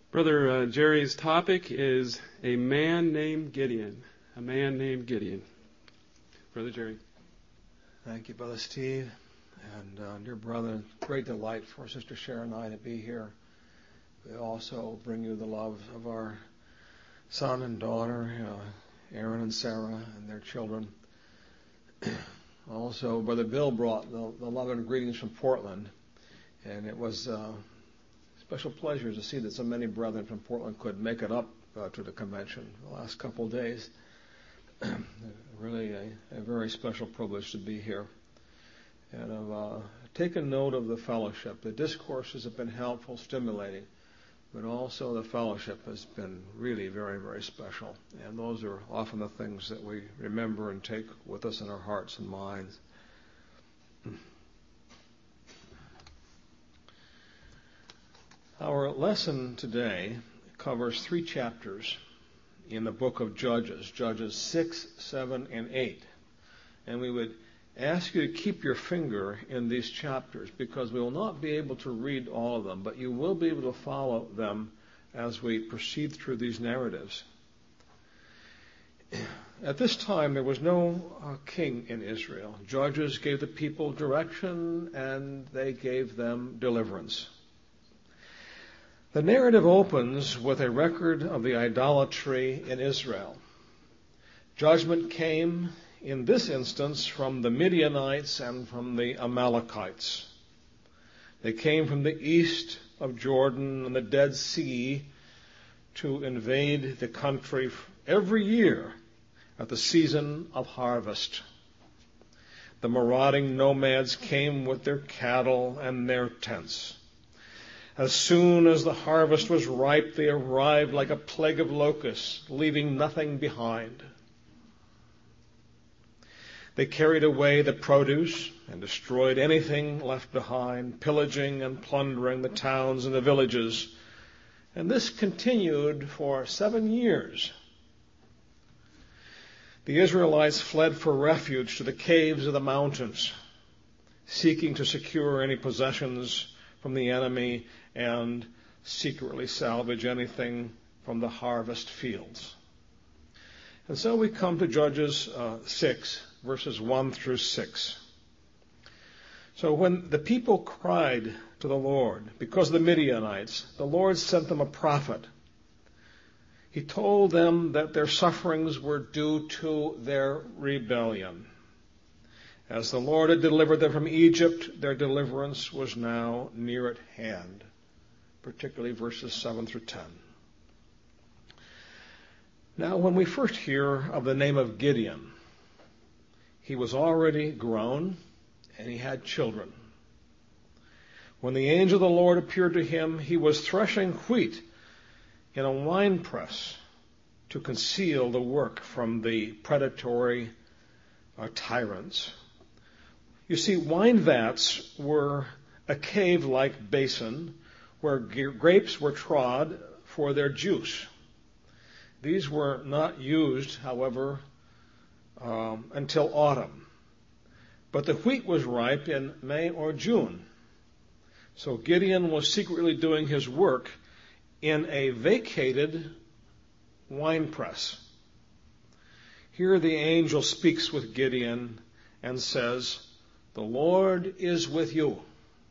Brother Jerry's topic is a man named Gideon. A man named Gideon. Brother Jerry. Thank you, Brother Steve. And dear brother, great delight for Sister Sharon and I to be here. We also bring you the love of our son and daughter, Aaron and Sarah, and their children. Also, Brother Bill brought the love and greetings from Portland. And it was a special pleasure to see that so many brethren from Portland could make it up to the convention the last couple of days. Really a very special privilege to be here. And I've taken note of the fellowship. The discourses have been helpful, stimulating, but also the fellowship has been really very, very special. And those are often the things that we remember and take with us in our hearts and minds. Our lesson today covers 3 chapters in the book of Judges, Judges 6, 7, and 8. And we would ask you to keep your finger in these chapters because we will not be able to read all of them, but you will be able to follow them as we proceed through these narratives. At this time, there was no king in Israel. Judges gave the people direction and they gave them deliverance. The narrative opens with a record of the idolatry in Israel. Judgment came in this instance from the Midianites and from the Amalekites. They came from the east of Jordan and the Dead Sea to invade the country every year at the season of harvest. The marauding nomads came with their cattle and their tents. As soon as the harvest was ripe, they arrived like a plague of locusts, leaving nothing behind. They carried away the produce and destroyed anything left behind, pillaging and plundering the towns and the villages. And this continued for 7 years. The Israelites fled for refuge to the caves of the mountains, seeking to secure any possessions from the enemy and secretly salvage anything from the harvest fields. And so we come to Judges 6, verses 1 through 6. So when the people cried to the Lord because of the Midianites, the Lord sent them a prophet. He told them that their sufferings were due to their rebellion. As the Lord had delivered them from Egypt, their deliverance was now near at hand, particularly verses 7 through 10. Now, when we first hear of the name of Gideon, he was already grown and he had children. When the angel of the Lord appeared to him, he was threshing wheat in a winepress to conceal the work from the predatory tyrants. You see, wine vats were a cave-like basin where grapes were trod for their juice. These were not used, however, until autumn. But the wheat was ripe in May or June. So Gideon was secretly doing his work in a vacated winepress. Here the angel speaks with Gideon and says, "The Lord is with you."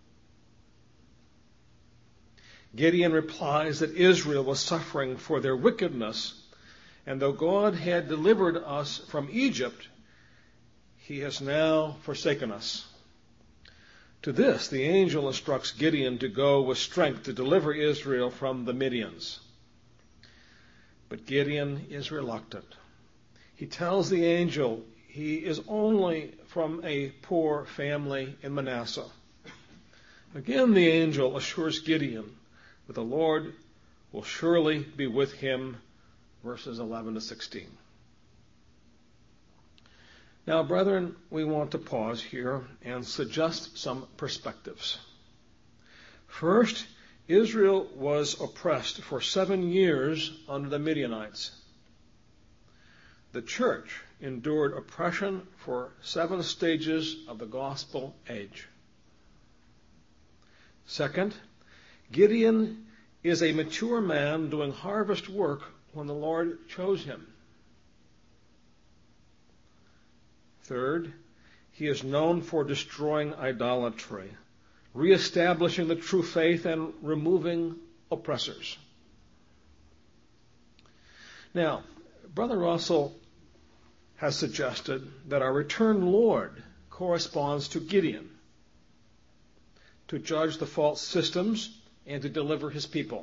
Gideon replies that Israel was suffering for their wickedness, and though God had delivered us from Egypt, he has now forsaken us. To this, the angel instructs Gideon to go with strength to deliver Israel from the Midians. But Gideon is reluctant. He tells the angel he is only from a poor family in Manasseh. Again, the angel assures Gideon that the Lord will surely be with him, verses 11 to 16. Now, brethren, we want to pause here and suggest some perspectives. First, Israel was oppressed for 7 years under the Midianites. The church endured oppression for 7 stages of the gospel age. Second, Gideon is a mature man doing harvest work when the Lord chose him. Third, he is known for destroying idolatry, reestablishing the true faith, and removing oppressors. Now, Brother Russell has suggested that our returned Lord corresponds to Gideon, to judge the false systems and to deliver his people.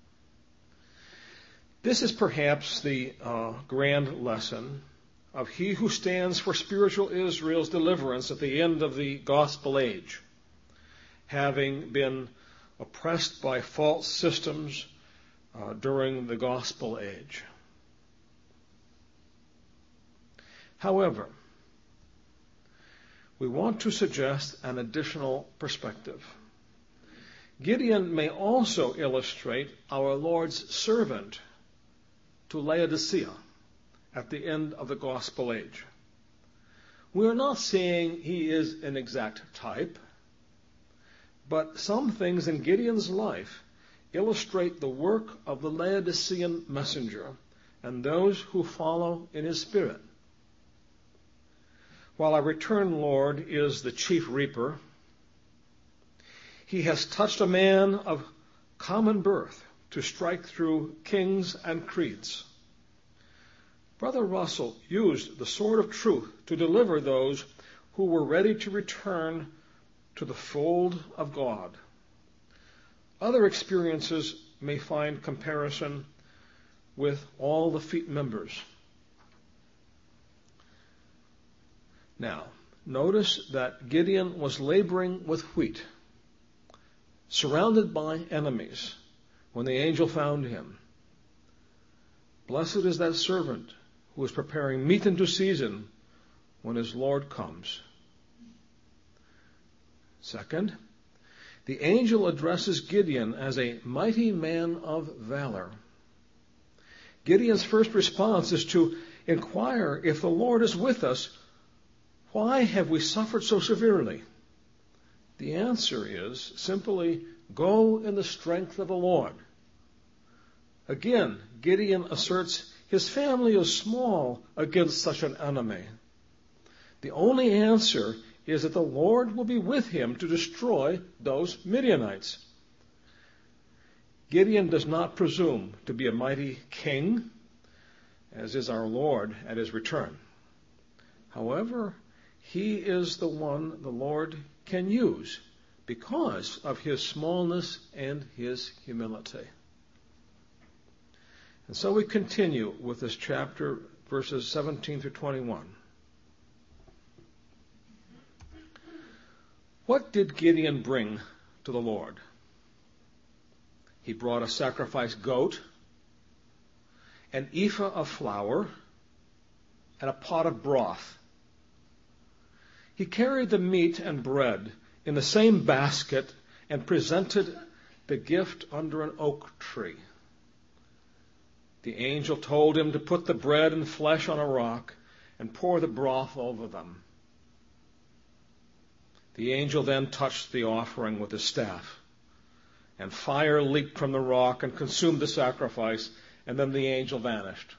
This is perhaps the grand lesson of he who stands for spiritual Israel's deliverance at the end of the gospel age, having been oppressed by false systems during the gospel age. However, we want to suggest an additional perspective. Gideon may also illustrate our Lord's servant to Laodicea at the end of the gospel age. We are not saying he is an exact type, but some things in Gideon's life illustrate the work of the Laodicean messenger and those who follow in his spirit. While our returned Lord is the chief reaper, he has touched a man of common birth to strike through kings and creeds. Brother Russell used the sword of truth to deliver those who were ready to return to the fold of God. Other experiences may find comparison with all the feet members. Now, notice that Gideon was laboring with wheat, surrounded by enemies, when the angel found him. Blessed is that servant who is preparing meat in due season when his Lord comes. Second, the angel addresses Gideon as a mighty man of valor. Gideon's first response is to inquire, if the Lord is with us, why have we suffered so severely? The answer is simply, go in the strength of the Lord. Again, Gideon asserts his family is small against such an enemy. The only answer is that the Lord will be with him to destroy those Midianites. Gideon does not presume to be a mighty king, as is our Lord at his return. However, he is the one the Lord can use because of his smallness and his humility. And so we continue with this chapter, verses 17 through 21. What did Gideon bring to the Lord? He brought a sacrificed goat, an ephah of flour, and a pot of broth. He carried the meat and bread in the same basket and presented the gift under an oak tree. The angel told him to put the bread and flesh on a rock and pour the broth over them. The angel then touched the offering with his staff, and fire leaped from the rock and consumed the sacrifice, and then the angel vanished.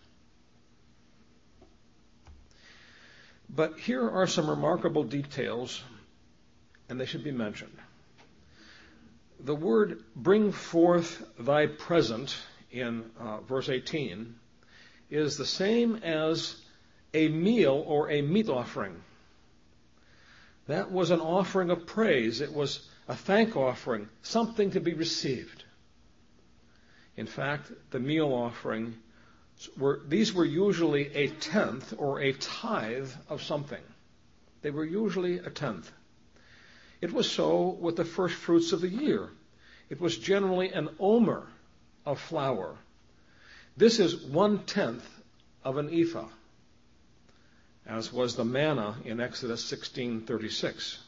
But here are some remarkable details, and they should be mentioned. The word "bring forth thy present" in verse 18 is the same as a meal or a meat offering. That was an offering of praise. It was a thank offering, something to be received. In fact, the meal offering these were usually a tenth or a tithe of something. They were usually a tenth. It was so with the first fruits of the year. It was generally an omer of flour. This is 1/10 of an ephah, as was the manna in Exodus 16:36.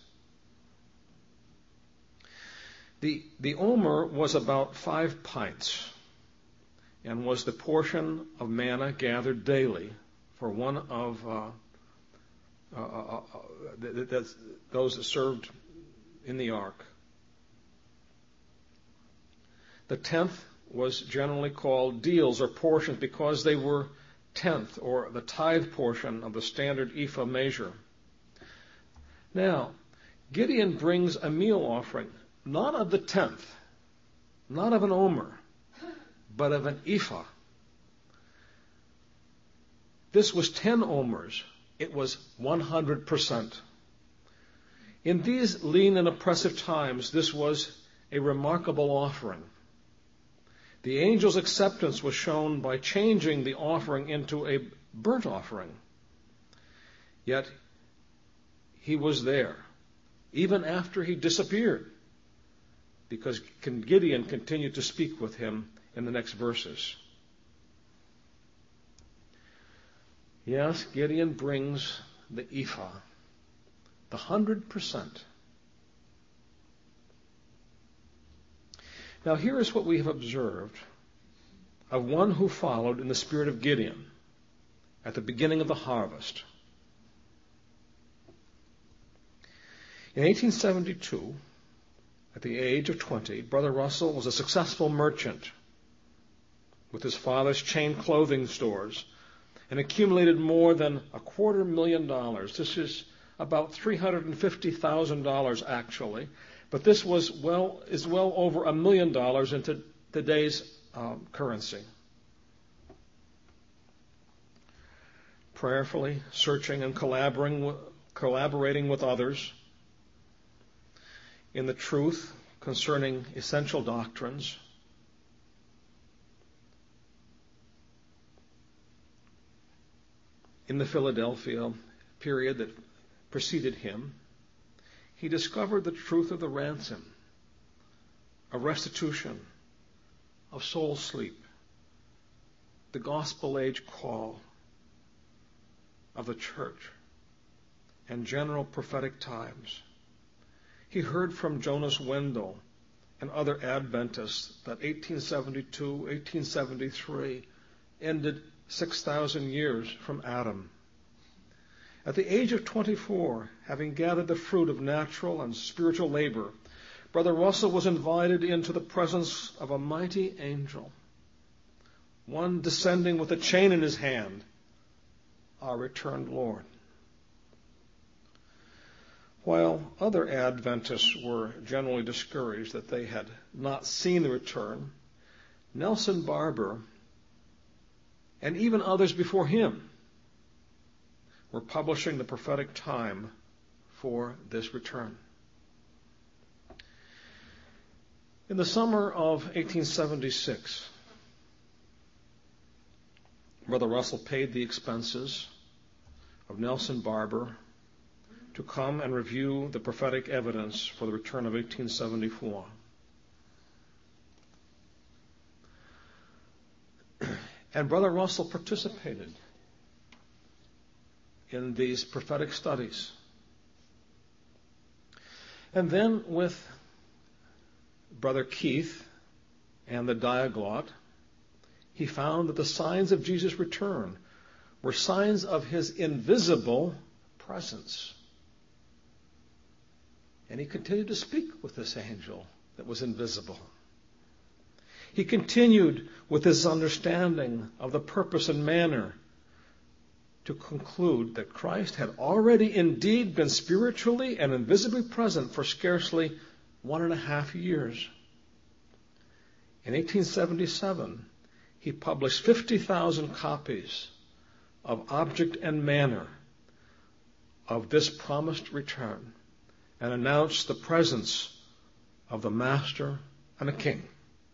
The omer was about 5 pints and was the portion of manna gathered daily for one of those that served in the ark. The 10th was generally called deals or portions because they were tenth or the tithe portion of the standard ephah measure. Now, Gideon brings a meal offering, not of the tenth, not of an omer, but of an ephah. This was 10 omers. It was 100%. In these lean and oppressive times, this was a remarkable offering. The angel's acceptance was shown by changing the offering into a burnt offering. Yet, he was there, even after he disappeared, because Gideon continued to speak with him in the next verses. Yes, Gideon brings the ephah, the 100%. Now here is what we have observed of one who followed in the spirit of Gideon at the beginning of the harvest. In 1872, at the age of 20, Brother Russell was a successful merchant with his father's chain clothing stores and accumulated more than $250,000. This is about $350,000 actually, but this is well over $1 million into today's currency. Prayerfully searching and collaborating with others in the truth concerning essential doctrines, in the Philadelphia period that preceded him, he discovered the truth of the ransom, of restitution, of soul sleep, the gospel age call of the church, and general prophetic times. He heard from Jonas Wendell and other Adventists that 1872, 1873 ended 6,000 years from Adam. At the age of 24, having gathered the fruit of natural and spiritual labor, Brother Russell was invited into the presence of a mighty angel, one descending with a chain in his hand, our returned Lord. While other Adventists were generally discouraged that they had not seen the return, Nelson Barber and even others before him were publishing the prophetic time for this return. In the summer of 1876, Brother Russell paid the expenses of Nelson Barber to come and review the prophetic evidence for the return of 1874. And Brother Russell participated in these prophetic studies. And then with Brother Keith and the Diaglot, he found that the signs of Jesus' return were signs of his invisible presence. And he continued to speak with this angel that was invisible. He continued with his understanding of the purpose and manner to conclude that Christ had already indeed been spiritually and invisibly present for scarcely 1.5 years. In 1877, he published 50,000 copies of Object and Manner of this promised return and announced the presence of the Master and a King.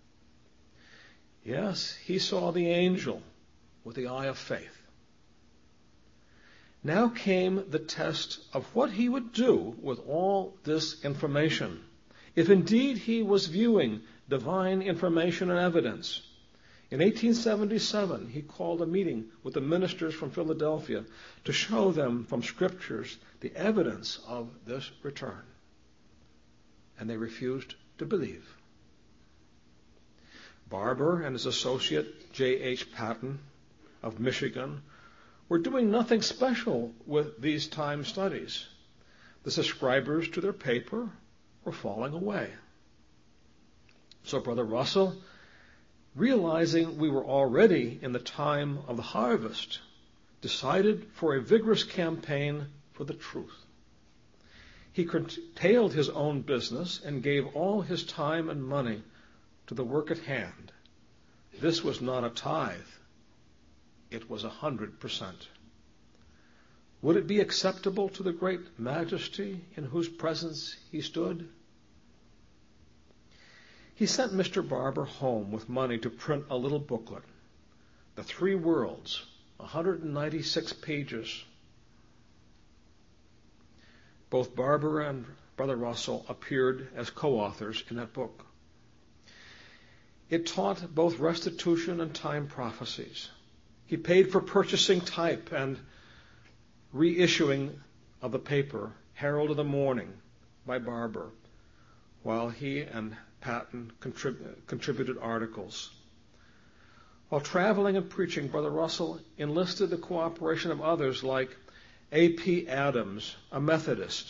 Yes, he saw the angel with the eye of faith. Now came the test of what he would do with all this information, if indeed he was viewing divine information and evidence. In 1877, he called a meeting with the ministers from Philadelphia to show them from scriptures the evidence of this return. And they refused to believe. Barber and his associate, J.H. Patton of Michigan, were doing nothing special with these time studies. The subscribers to their paper were falling away. So Brother Russell realizing we were already in the time of the harvest, decided for a vigorous campaign for the truth. He curtailed his own business and gave all his time and money to the work at hand. This was not a tithe. It was 100%. Would it be acceptable to the great majesty in whose presence he stood? He sent Mr. Barber home with money to print a little booklet, The Three Worlds, 196 pages. Both Barber and Brother Russell appeared as co-authors in that book. It taught both restitution and time prophecies. He paid for purchasing type and reissuing of the paper, Herald of the Morning, by Barber, while he and Patton contributed articles. While traveling and preaching, Brother Russell enlisted the cooperation of others like A.P. Adams, a Methodist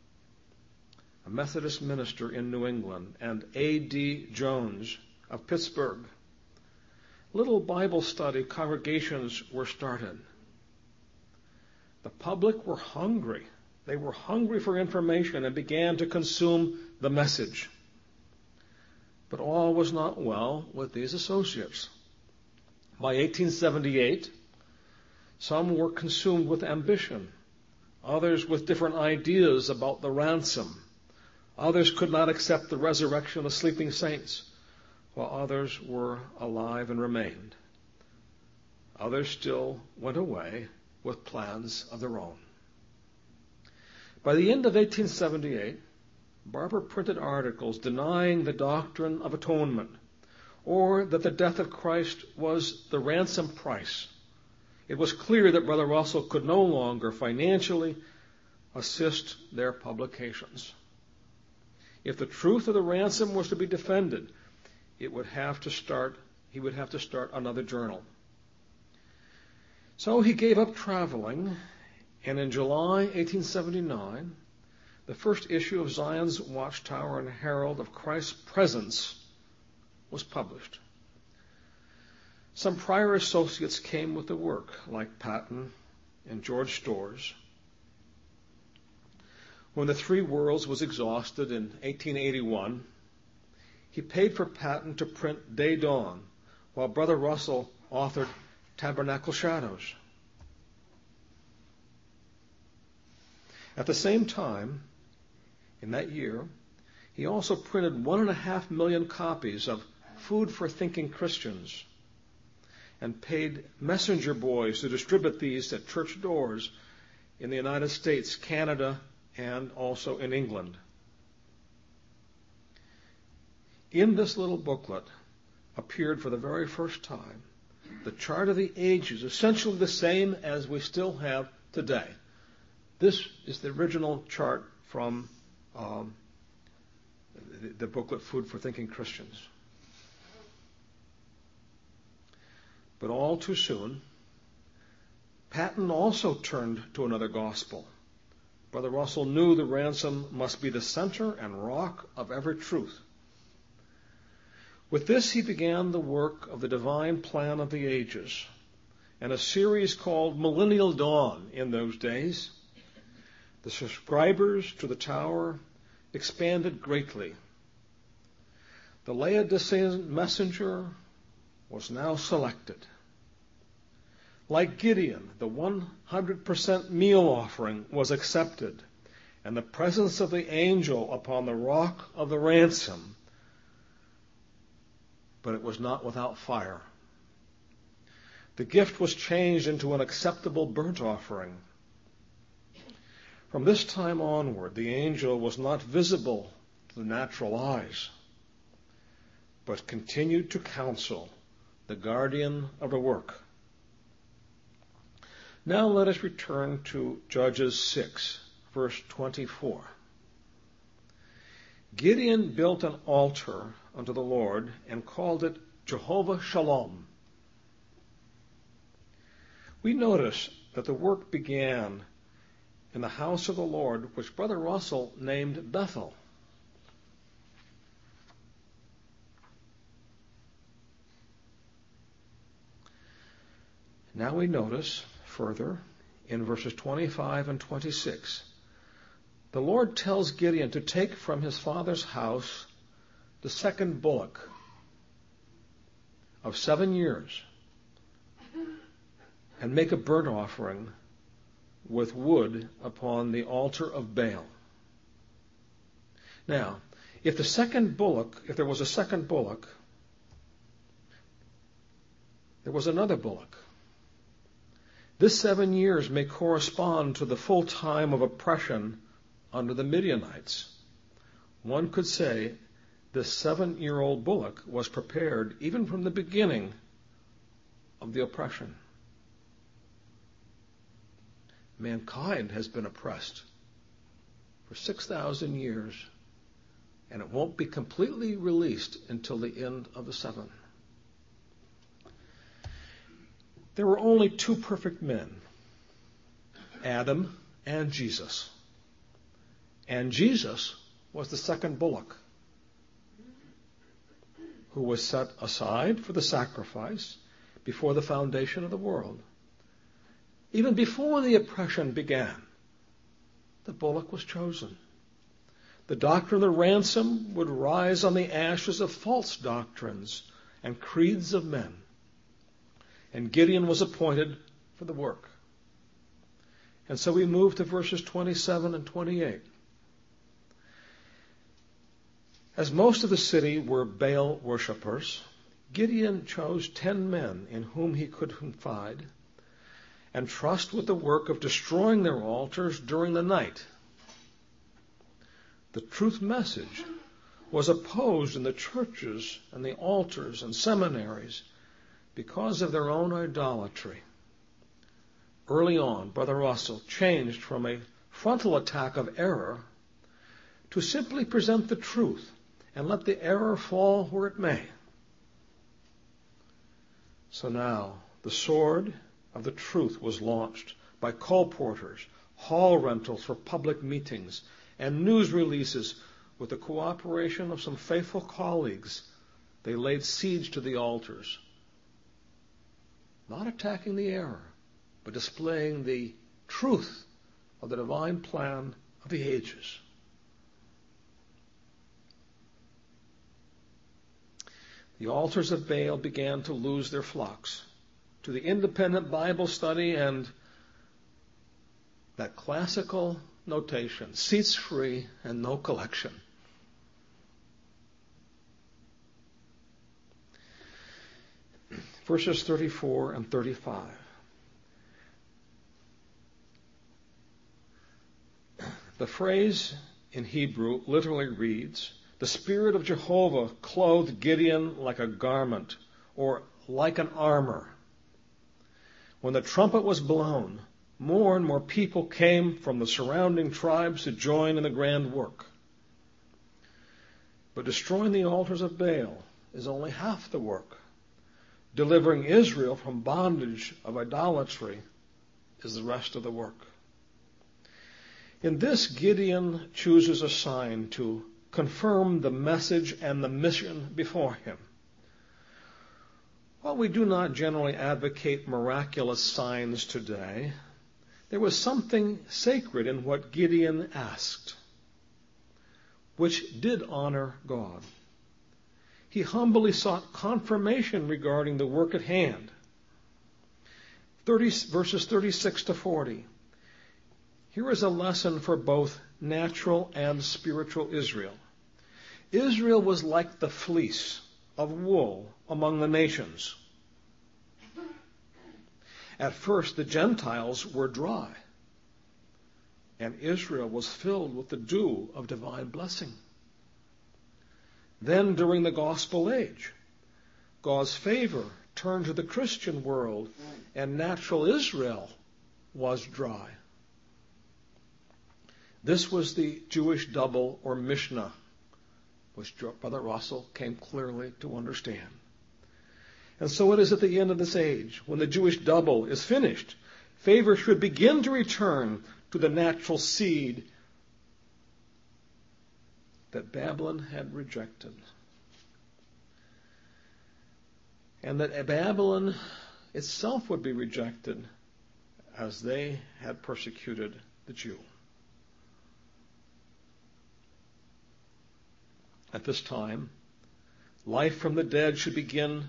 minister in New England, and A.D. Jones of Pittsburgh. Little Bible study congregations were started. The public were hungry. They were hungry for information and began to consume the message. But all was not well with these associates. By 1878, some were consumed with ambition, others with different ideas about the ransom. Others could not accept the resurrection of the sleeping saints, while others were alive and remained. Others still went away with plans of their own. By the end of 1878, Barber printed articles denying the doctrine of atonement, or that the death of Christ was the ransom price. It was clear that Brother Russell could no longer financially assist their publications. If the truth of the ransom was to be defended, he would have to start another journal. So he gave up traveling, and in July 1879, the first issue of Zion's Watchtower and Herald of Christ's Presence was published. Some prior associates came with the work, like Patton and George Storrs. When The Three Worlds was exhausted in 1881, he paid for Patton to print Day Dawn, while Brother Russell authored Tabernacle Shadows. At the same time, in that year, he also printed 1.5 million copies of Food for Thinking Christians and paid messenger boys to distribute these at church doors in the United States, Canada, and also in England. In this little booklet appeared for the very first time the chart of the ages, essentially the same as we still have today. This is the original chart from the booklet Food for Thinking Christians. But all too soon, Patton also turned to another gospel. Brother Russell knew the ransom must be the center and rock of every truth. With this, he began the work of the divine plan of the ages, and a series called Millennial Dawn in those days. The subscribers to the tower expanded greatly. The Laodicean messenger was now selected. Like Gideon, the 100% meal offering was accepted, and the presence of the angel upon the rock of the ransom, but it was not without fire. The gift was changed into an acceptable burnt offering. From this time onward, the angel was not visible to the natural eyes, but continued to counsel, the guardian of the work. Now let us return to Judges 6, verse 24. Gideon built an altar unto the Lord and called it Jehovah Shalom. We notice that the work began in the house of the Lord, which Brother Russell named Bethel. Now we notice further in verses 25 and 26, the Lord tells Gideon to take from his father's house the second bullock of 7 years and make a burnt offering with wood upon the altar of Baal. Now, if there was a second bullock, there was another bullock. This 7 years may correspond to the full time of oppression under the Midianites. One could say this 7-year-old bullock was prepared even from the beginning of the oppression. Mankind has been oppressed for 6,000 years, and it won't be completely released until the end of the 7. There were only 2 perfect men, Adam and Jesus. And Jesus was the second bullock who was set aside for the sacrifice before the foundation of the world. Even before the oppression began, the bullock was chosen. The doctrine of the ransom would rise on the ashes of false doctrines and creeds of men. And Gideon was appointed for the work. And so we move to verses 27 and 28. As most of the city were Baal worshippers, Gideon chose 10 men in whom he could confide and trust with the work of destroying their altars during the night. The truth message was opposed in the churches and the altars and seminaries because of their own idolatry. Early on, Brother Russell changed from a frontal attack of error to simply present the truth and let the error fall where it may. So now, the sword of the truth was launched by colporteurs, hall rentals for public meetings, and news releases. With the cooperation of some faithful colleagues, they laid siege to the altars, not attacking the error, but displaying the truth of the divine plan of the ages. The altars of Baal began to lose their flocks to the independent Bible study and that classical notation, seats free and no collection. Verses 34 and 35. The phrase in Hebrew literally reads, "The Spirit of Jehovah clothed Gideon like a garment," or like an armor. When the trumpet was blown, more and more people came from the surrounding tribes to join in the grand work. But destroying the altars of Baal is only half the work. Delivering Israel from bondage of idolatry is the rest of the work. In this, Gideon chooses a sign to confirm the message and the mission before him. While we do not generally advocate miraculous signs today, there was something sacred in what Gideon asked, which did honor God. He humbly sought confirmation regarding the work at hand. Verses 36 to 40. Here is a lesson for both natural and spiritual Israel. Israel was like the fleece of wool among the nations. At first, the Gentiles were dry, and Israel was filled with the dew of divine blessing. Then, during the gospel age, God's favor turned to the Christian world, and natural Israel was dry. This was the Jewish double or Mishnah, which Brother Russell came clearly to understand. And so it is at the end of this age, when the Jewish double is finished, favor should begin to return to the natural seed that Babylon had rejected. And that Babylon itself would be rejected as they had persecuted the Jew. At this time, life from the dead should begin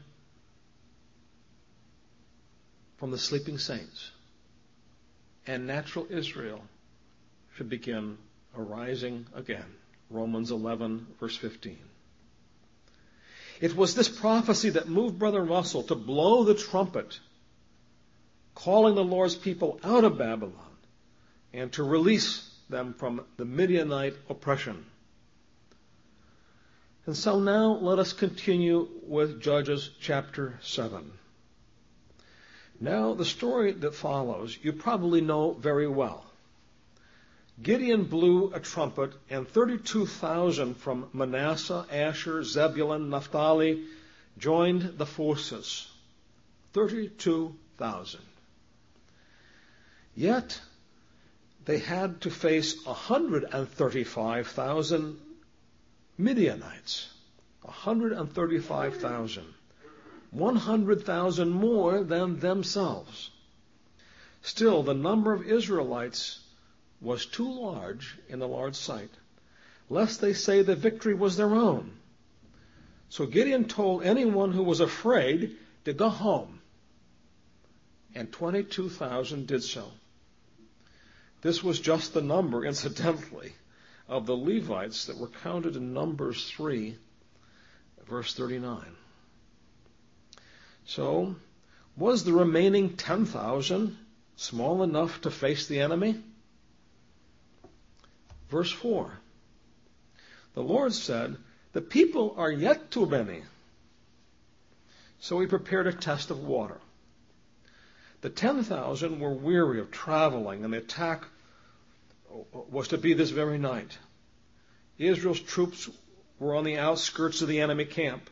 from the sleeping saints, and natural Israel should begin arising again. Romans 11, verse 15. It was this prophecy that moved Brother Russell to blow the trumpet, calling the Lord's people out of Babylon and to release them from the Midianite oppression. And so now let us continue with Judges chapter 7. Now, the story that follows you probably know very well. Gideon blew a trumpet, and 32,000 from Manasseh, Asher, Zebulun, Naphtali joined the forces. 32,000. Yet, they had to face 135,000 Midianites. 135,000. 100,000 more than themselves. Still, the number of Israelites was too large in the Lord's sight, lest they say the victory was their own. So Gideon told anyone who was afraid to go home, and 22,000 did so. This was just the number, incidentally, of the Levites that were counted in Numbers 3, verse 39. So, was the remaining 10,000 small enough to face the enemy? Verse 4. The Lord said, "The people are yet too many." So he prepared a test of water. The 10,000 were weary of traveling, and the attack was to be this very night. Israel's troops were on the outskirts of the enemy camp.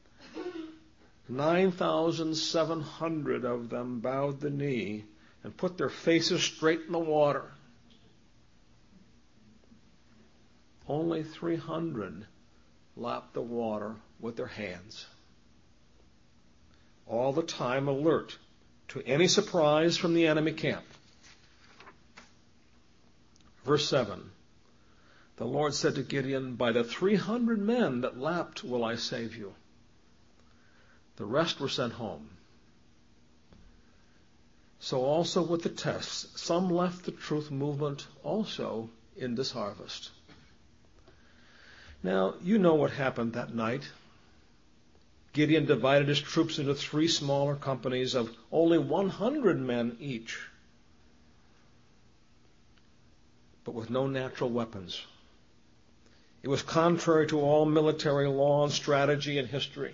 9,700 of them bowed the knee and put their faces straight in the water. Only 300 lapped the water with their hands, all the time alert to any surprise from the enemy camp. Verse 7. The Lord said to Gideon, "By the 300 men that lapped will I save you." The rest were sent home. So also with the tests, some left the truth movement also in this harvest. Now, you know what happened that night. Gideon divided his troops into 3 smaller companies of only 100 men each, but with no natural weapons. It was contrary to all military law and strategy and history.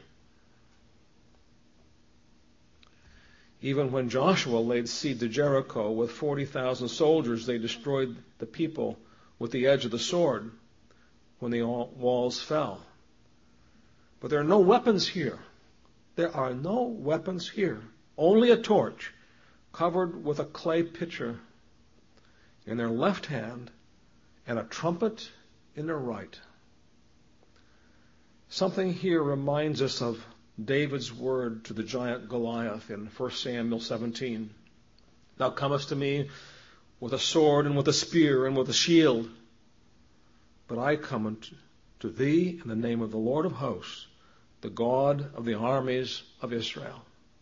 Even when Joshua laid siege to Jericho with 40,000 soldiers, they destroyed the people with the edge of the sword when the walls fell. But there are no weapons here. There are no weapons here. Only a torch covered with a clay pitcher in their left hand and a trumpet in their right. Something here reminds us of David's word to the giant Goliath in 1 Samuel 17. "Thou comest to me with a sword and with a spear and with a shield. But I come unto thee in the name of the Lord of hosts, the God of the armies of Israel."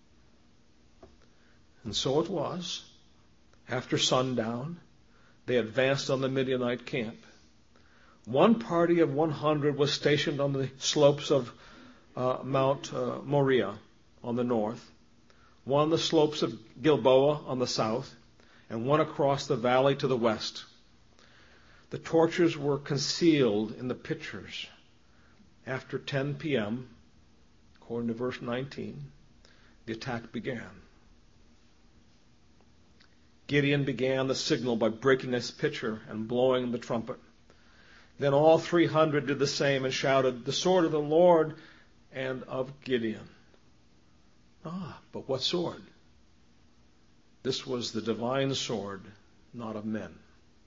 And so it was. After sundown, they advanced on the Midianite camp. One party of 100 was stationed on the slopes of Mount Moriah on the north, one on the slopes of Gilboa on the south, and one across the valley to the west. The torches were concealed in the pitchers. After 10 p.m., according to verse 19, the attack began. Gideon began the signal by breaking his pitcher and blowing the trumpet. Then all 300 did the same and shouted, "The sword of the Lord and of Gideon." But what sword? This was the divine sword, not of men.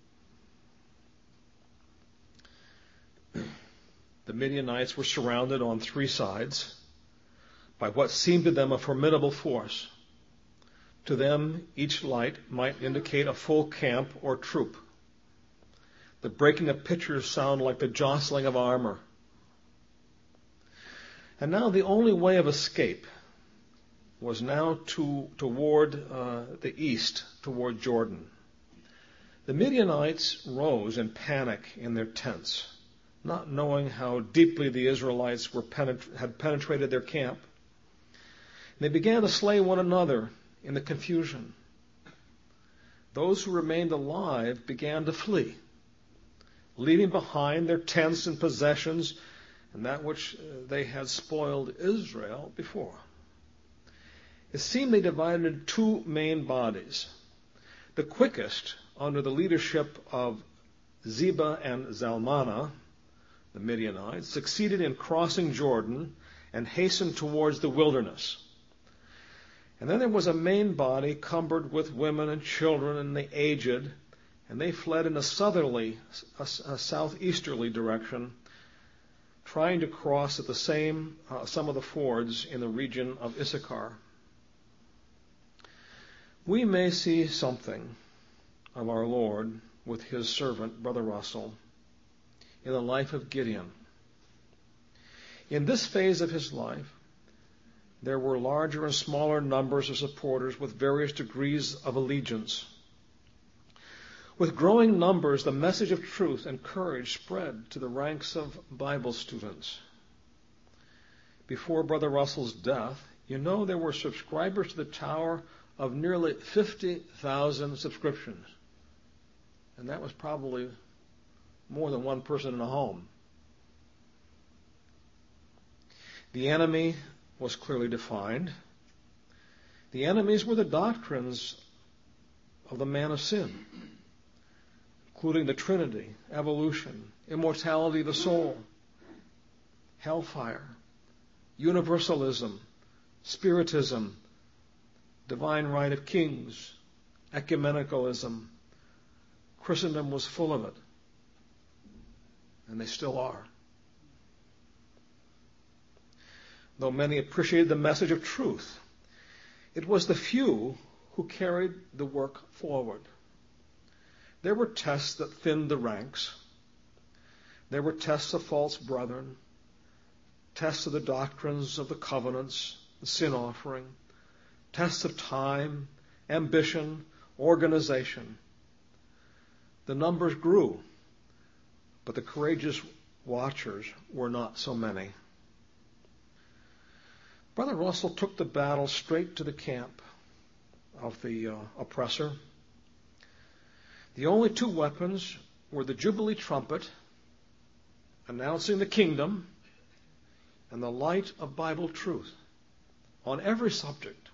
The Midianites were surrounded on 3 sides by what seemed to them a formidable force. To them, each light might indicate a full camp or troop. The breaking of pitchers sound like the jostling of armor. And now the only way of escape was now toward the east, toward Jordan. The Midianites rose in panic in their tents, not knowing how deeply the Israelites had penetrated their camp. They began to slay one another in the confusion. Those who remained alive began to flee, leaving behind their tents and possessions and that which they had spoiled Israel before. It seemed they divided into two main bodies. The quickest, under the leadership of Zebah and Zalmunna, the Midianites, succeeded in crossing Jordan and hastened towards the wilderness. And then there was a main body cumbered with women and children and the aged, and they fled in a southeasterly direction, trying to cross at the some of the fords in the region of Issachar. We may see something of our Lord with his servant, Brother Russell, in the life of Gideon. In this phase of his life, there were larger and smaller numbers of supporters with various degrees of allegiance. With growing numbers, the message of truth and courage spread to the ranks of Bible students. Before Brother Russell's death, there were subscribers to the Tower of nearly 50,000 subscriptions. And that was probably more than one person in a home. The enemy was clearly defined. The enemies were the doctrines of the man of sin, including the Trinity, evolution, immortality of the soul, hellfire, universalism, spiritism, divine right of kings, ecumenicalism. Christendom was full of it, and they still are. Though many appreciated the message of truth, it was the few who carried the work forward. There were tests that thinned the ranks. There were tests of false brethren, tests of the doctrines of the covenants, the sin offering, tests of time, ambition, organization. The numbers grew, but the courageous watchers were not so many. Brother Russell took the battle straight to the camp of the oppressor. The only two weapons were the Jubilee trumpet, announcing the kingdom, and the light of Bible truth on every subject.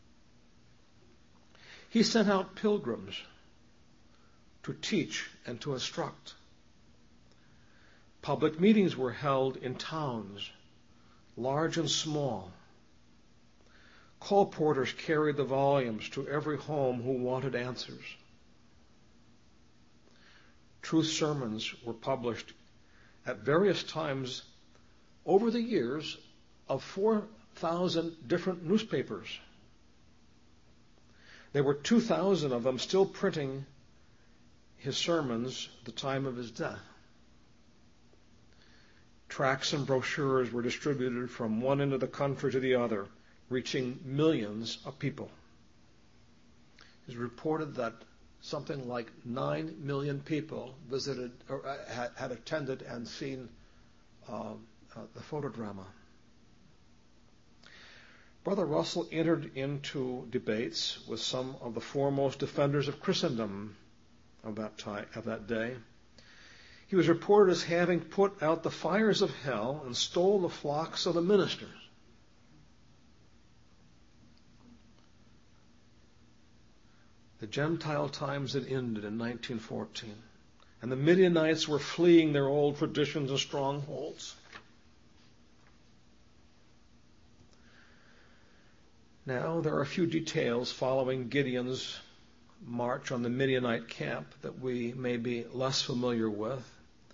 He sent out pilgrims to teach and to instruct. Public meetings were held in towns, large and small. Colporteurs carried the volumes to every home who wanted answers. Truth sermons were published at various times over the years of 4,000 different newspapers. There were 2,000 of them still printing his sermons at the time of his death. Tracts and brochures were distributed from one end of the country to the other, reaching millions of people. It is reported that something like 9 million people visited or had attended and seen the photodrama. Brother Russell entered into debates with some of the foremost defenders of Christendom of that day. He was reported as having put out the fires of hell and stole the flocks of the ministers. The Gentile times had ended in 1914, and the Midianites were fleeing their old traditions and strongholds. Now, there are a few details following Gideon's march on the Midianite camp that we may be less familiar with.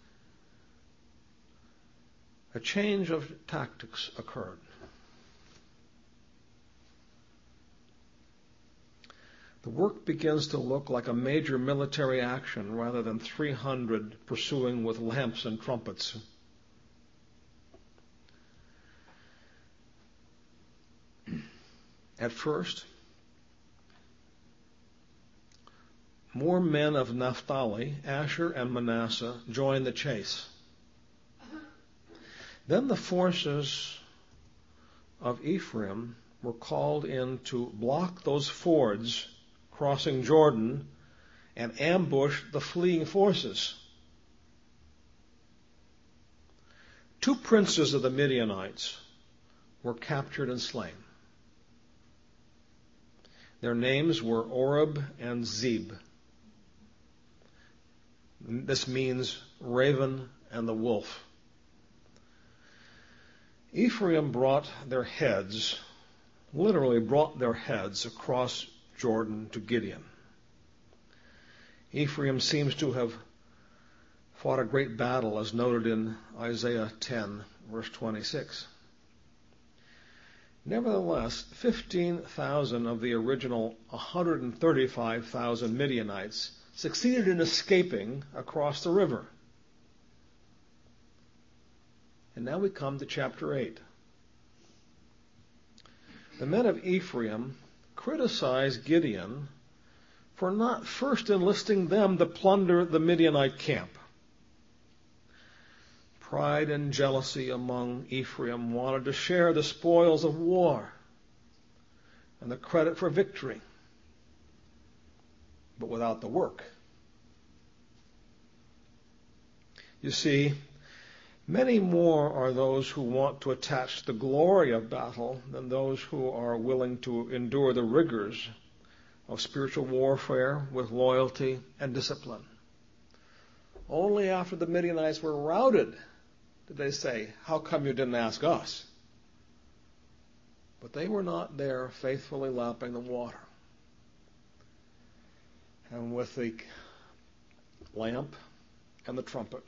A change of tactics occurred. the work begins to look like a major military action rather than 300 pursuing with lamps and trumpets. At first, more men of Naphtali, Asher, and Manasseh joined the chase. Then the forces of Ephraim were called in to block those fords crossing Jordan and ambush the fleeing forces. 2 princes of the Midianites were captured and slain. Their names were Oreb and Zeb. This means raven and the wolf. Ephraim literally brought their heads across Jordan to Gideon. Ephraim seems to have fought a great battle, as noted in Isaiah 10, verse 26. Nevertheless, 15,000 of the original 135,000 Midianites succeeded in escaping across the river. And now we come to chapter 8. The men of Ephraim criticize Gideon for not first enlisting them to plunder the Midianite camp. Pride and jealousy among Ephraim wanted to share the spoils of war and the credit for victory, but without the work. You see, many more are those who want to attach the glory of battle than those who are willing to endure the rigors of spiritual warfare with loyalty and discipline. Only after the Midianites were routed did they say, "How come you didn't ask us?" But they were not there faithfully lapping the water. And with the lamp and the trumpet,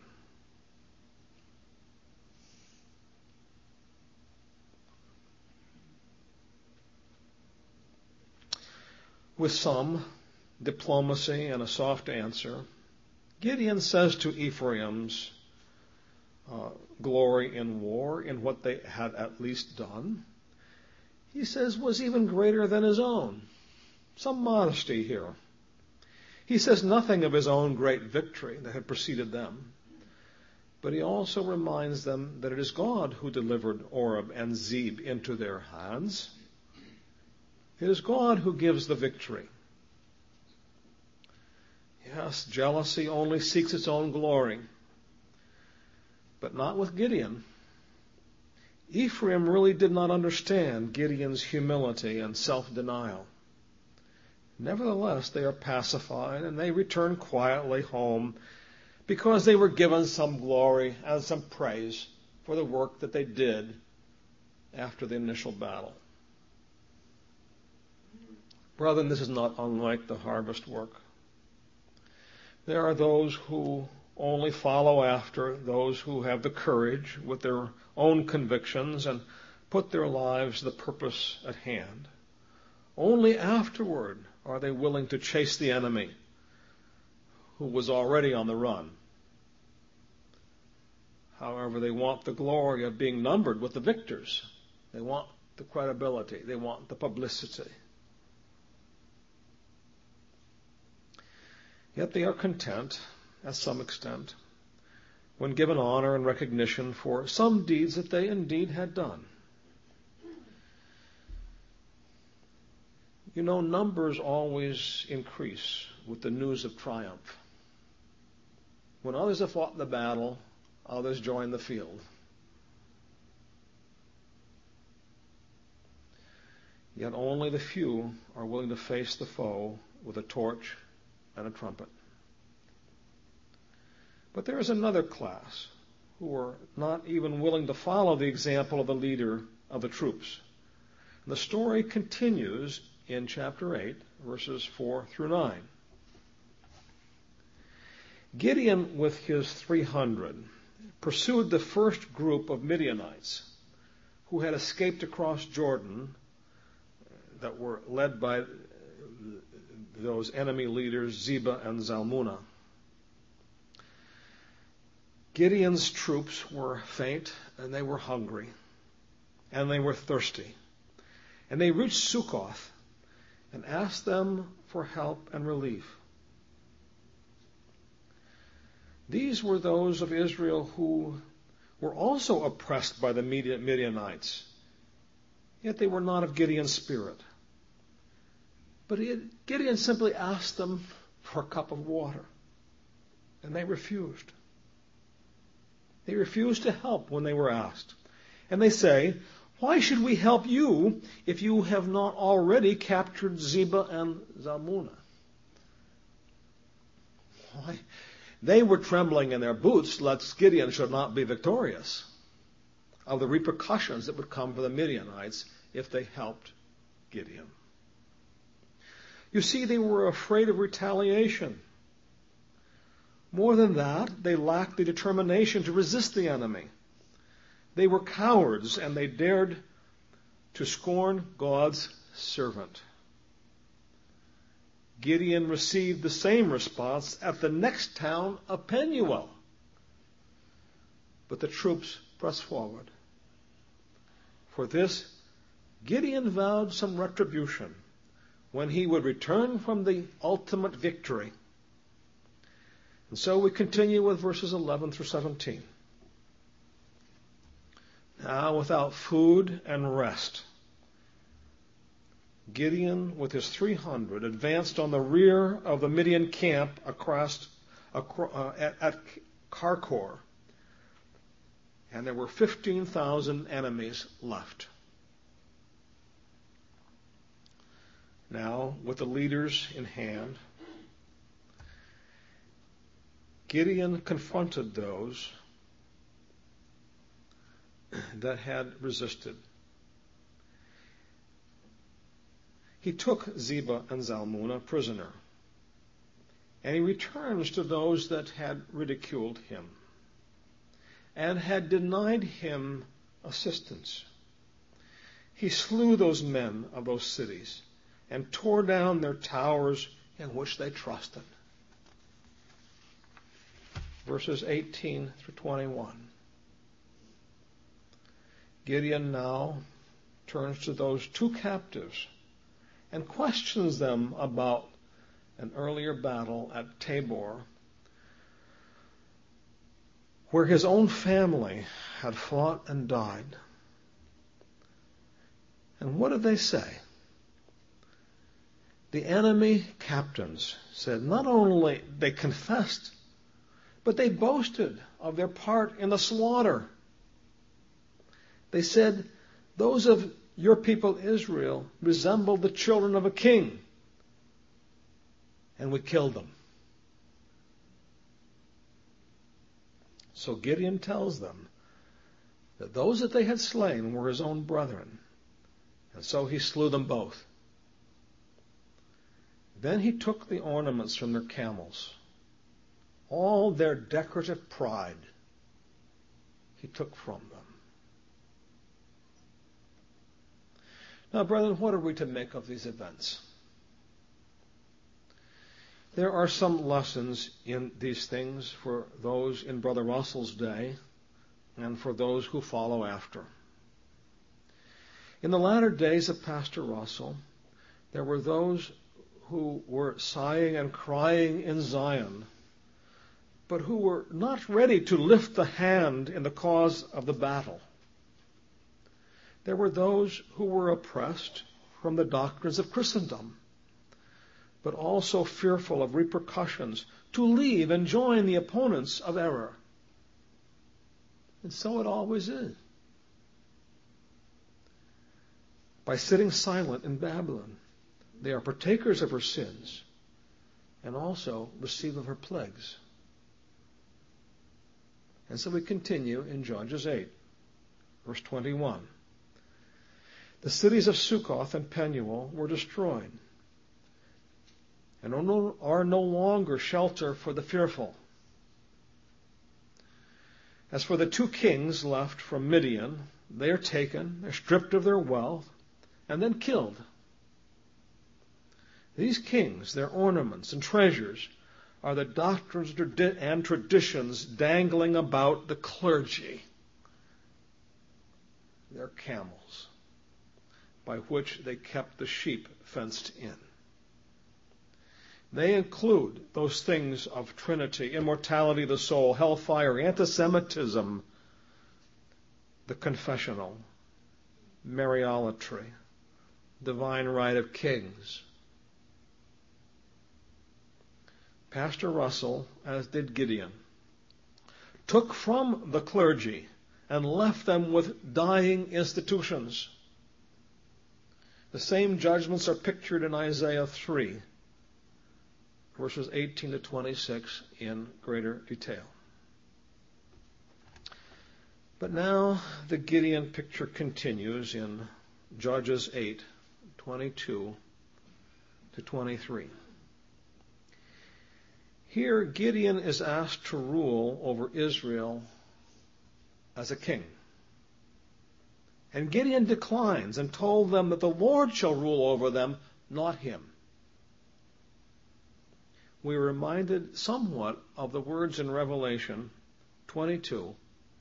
with some diplomacy and a soft answer, Gideon says to Ephraim's glory in war, in what they had at least done, he says was even greater than his own. Some modesty here. He says nothing of his own great victory that had preceded them, but he also reminds them that it is God who delivered Oreb and Zeb into their hands. It is God who gives the victory. Yes, jealousy only seeks its own glory, but not with Gideon. Ephraim really did not understand Gideon's humility and self-denial. Nevertheless, they are pacified and they return quietly home because they were given some glory and some praise for the work that they did after the initial battle. Brethren, this is not unlike the harvest work. There are those who only follow after those who have the courage with their own convictions and put their lives to the purpose at hand. Only afterward are they willing to chase the enemy who was already on the run. However, they want the glory of being numbered with the victors. They want the credibility. They want the publicity. Yet they are content, at some extent, when given honor and recognition for some deeds that they indeed had done. You know, numbers always increase with the news of triumph. When others have fought the battle, others join the field. Yet only the few are willing to face the foe with a torch and a trumpet. But there is another class who are not even willing to follow the example of the leader of the troops. And the story continues in chapter 8, verses 4 through 9. Gideon, with his 300, pursued the first group of Midianites who had escaped across Jordan, that were led by those enemy leaders, Zebah and Zalmunna. Gideon's troops were faint, and they were hungry, and they were thirsty. And they reached Sukkoth and asked them for help and relief. These were those of Israel who were also oppressed by the Midianites, yet they were not of Gideon's spirit. But Gideon simply asked them for a cup of water, and they refused. They refused to help when they were asked. And they say, "Why should we help you if you have not already captured Zebah and Zalmunna?" Why? They were trembling in their boots lest Gideon should not be victorious of the repercussions that would come for the Midianites if they helped Gideon. You see, they were afraid of retaliation. More than that, they lacked the determination to resist the enemy. They were cowards, and they dared to scorn God's servant. Gideon received the same response at the next town of Penuel. But the troops pressed forward. For this, Gideon vowed some retribution when he would return from the ultimate victory. And so we continue with verses 11 through 17. Now, without food and rest, Gideon, with his 300, advanced on the rear of the Midian camp at Karkor, and there were 15,000 enemies left. Now, with the leaders in hand, Gideon confronted those that had resisted. He took Zebah and Zalmunna prisoner, and he returns to those that had ridiculed him and had denied him assistance. He slew those men of those cities and tore down their towers in which they trusted. Verses 18 through 21. Gideon now turns to those two captives and questions them about an earlier battle at Tabor, where his own family had fought and died. And what did they say? The enemy captains said not only they confessed, but they boasted of their part in the slaughter. They said, "Those of your people Israel resemble the children of a king, and we killed them." So Gideon tells them that those that they had slain were his own brethren, and so he slew them both. Then he took the ornaments from their camels, all their decorative pride he took from them. Now, brethren, what are we to make of these events? There are some lessons in these things for those in Brother Russell's day and for those who follow after. In the latter days of Pastor Russell, there were those who were sighing and crying in Zion, but who were not ready to lift the hand in the cause of the battle. There were those who were oppressed from the doctrines of Christendom, but also fearful of repercussions, to leave and join the opponents of error. And so it always is. By sitting silent in Babylon, they are partakers of her sins and also receive of her plagues. And so we continue in Judges 8, verse 21. The cities of Sukkoth and Penuel were destroyed, and are no longer shelter for the fearful. As for the two kings left from Midian, they are taken, they're stripped of their wealth, and then killed. These kings, their ornaments and treasures, are the doctrines and traditions dangling about the clergy. They're camels by which they kept the sheep fenced in. They include those things of Trinity, immortality of the soul, hellfire, anti-Semitism, the confessional, Mariolatry, divine right of kings. Pastor Russell, as did Gideon, took from the clergy and left them with dying institutions. The same judgments are pictured in Isaiah 3, verses 18 to 26 in greater detail. But now the Gideon picture continues in Judges 8, 22 to 23. Here, Gideon is asked to rule over Israel as a king. And Gideon declines and told them that the Lord shall rule over them, not him. We are reminded somewhat of the words in Revelation 22,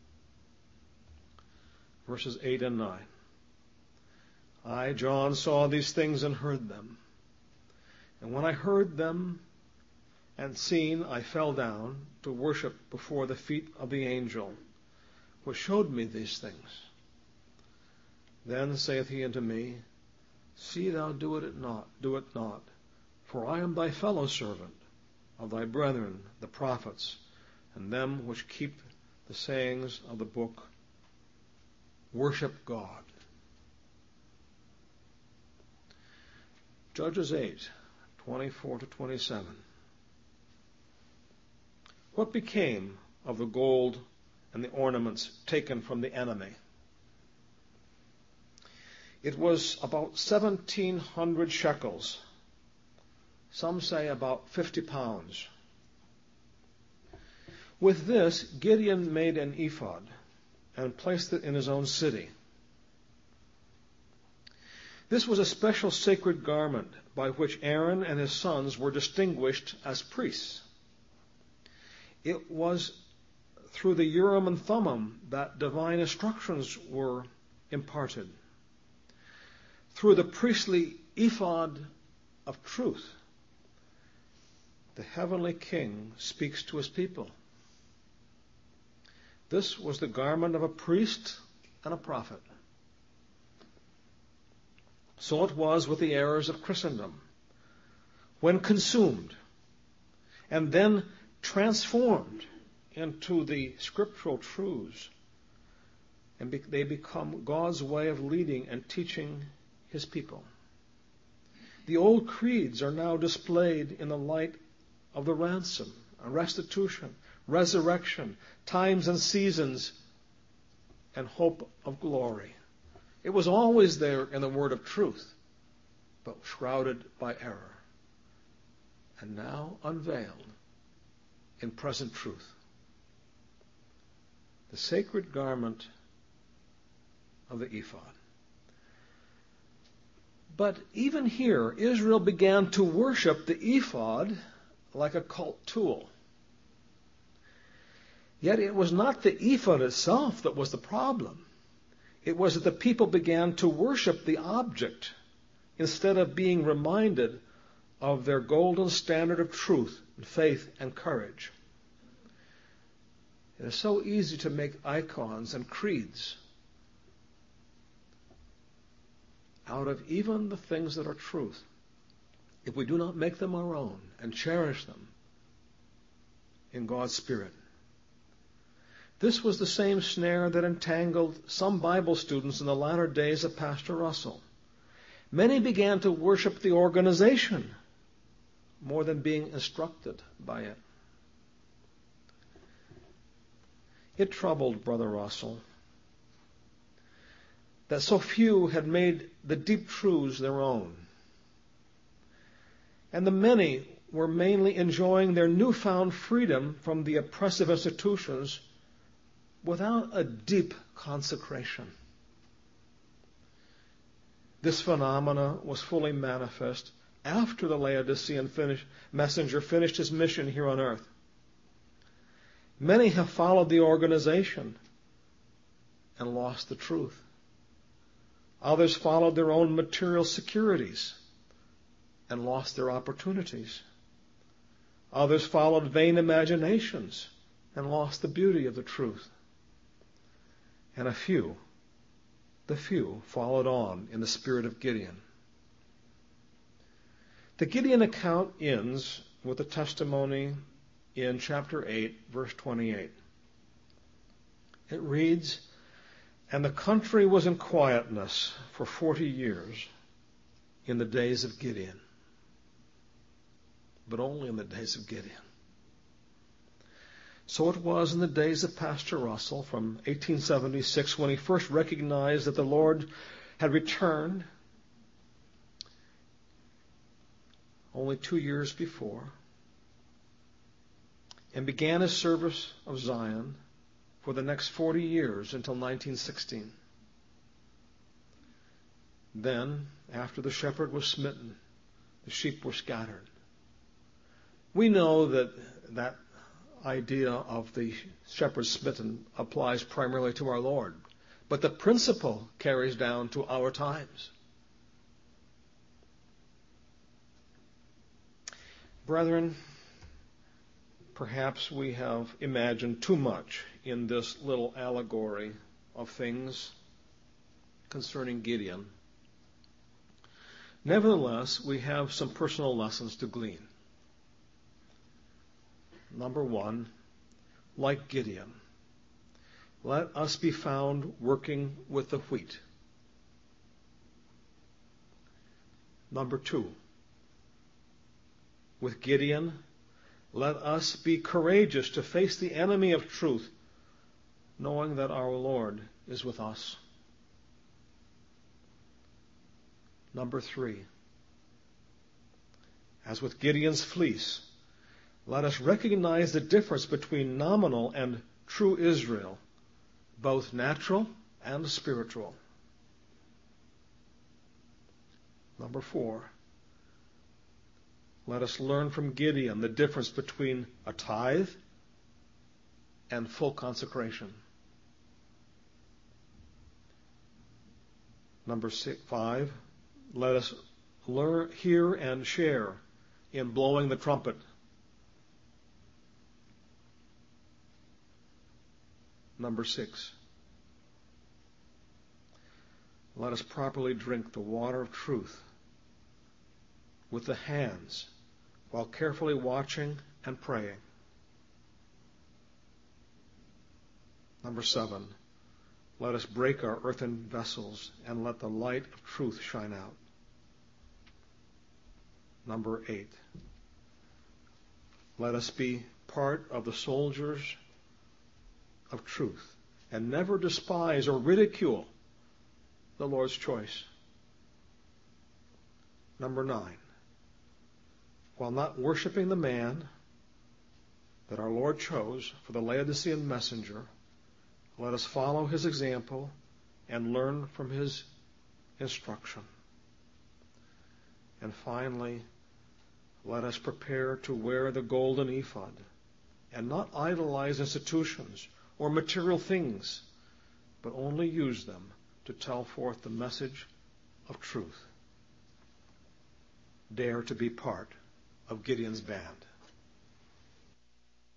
verses 8 and 9. I, John, saw these things and heard them. And when I heard them and seen, I fell down to worship before the feet of the angel, which showed me these things. Then saith he unto me, See thou do it not, for I am thy fellow servant of thy brethren, the prophets, and them which keep the sayings of the book. Worship God. Judges 8, 24 to 27. What became of the gold and the ornaments taken from the enemy? It was about 1,700 shekels. Some say about 50 pounds. With this, Gideon made an ephod and placed it in his own city. This was a special sacred garment by which Aaron and his sons were distinguished as priests. It was through the Urim and Thummim that divine instructions were imparted. Through the priestly ephod of truth, the heavenly king speaks to his people. This was the garment of a priest and a prophet. So it was with the errors of Christendom. When consumed and then transformed into the scriptural truths, and they become God's way of leading and teaching his people. The old creeds are now displayed in the light of the ransom, restitution, resurrection, times and seasons, and hope of glory. It was always there in the word of truth, but shrouded by error, and now unveiled in present truth. The sacred garment of the ephod. But even here, Israel began to worship the ephod like a cult tool. Yet it was not the ephod itself that was the problem. It was that the people began to worship the object instead of being reminded of their golden standard of truth, and faith, and courage. It is so easy to make icons and creeds out of even the things that are truth, if we do not make them our own and cherish them in God's Spirit. This was the same snare that entangled some Bible students in the latter days of Pastor Russell. Many began to worship the organization more than being instructed by it. It troubled Brother Russell that so few had made the deep truths their own. And the many were mainly enjoying their newfound freedom from the oppressive institutions without a deep consecration. This phenomena was fully manifest after the Laodicean messenger finished his mission here on earth. Many have followed the organization and lost the truth. Others followed their own material securities and lost their opportunities. Others followed vain imaginations and lost the beauty of the truth. And the few, followed on in the spirit of Gideon. The Gideon account ends with a testimony in chapter 8, verse 28. It reads, "And the country was in quietness for 40 years in the days of Gideon." But only in the days of Gideon. So it was in the days of Pastor Russell from 1876 when he first recognized that the Lord had returned only 2 years before and began his service of Zion for the next 40 years until 1916. Then, after the shepherd was smitten, the sheep were scattered. We know that idea of the shepherd smitten applies primarily to our Lord, but the principle carries down to our times. Brethren, perhaps we have imagined too much in this little allegory of things concerning Gideon. Nevertheless, we have some personal lessons to glean. Number one, like Gideon, let us be found working with the wheat. Number two, with Gideon, let us be courageous to face the enemy of truth, knowing that our Lord is with us. Number three, as with Gideon's fleece, let us recognize the difference between nominal and true Israel, both natural and spiritual. Number four, let us learn from Gideon the difference between a tithe and full consecration. Number 5, let us learn, hear, and share in blowing the trumpet. Number 6, let us properly drink the water of truth with the hands while carefully watching and praying. Number 7, let us break our earthen vessels and let the light of truth shine out. Number 8, let us be part of the soldiers of truth and never despise or ridicule the Lord's choice. Number 9, while not worshiping the man that our Lord chose for the Laodicean messenger, let us follow his example and learn from his instruction. And finally, let us prepare to wear the golden ephod and not idolize institutions or material things, but only use them to tell forth the message of truth. Dare to be part of Gideon's band.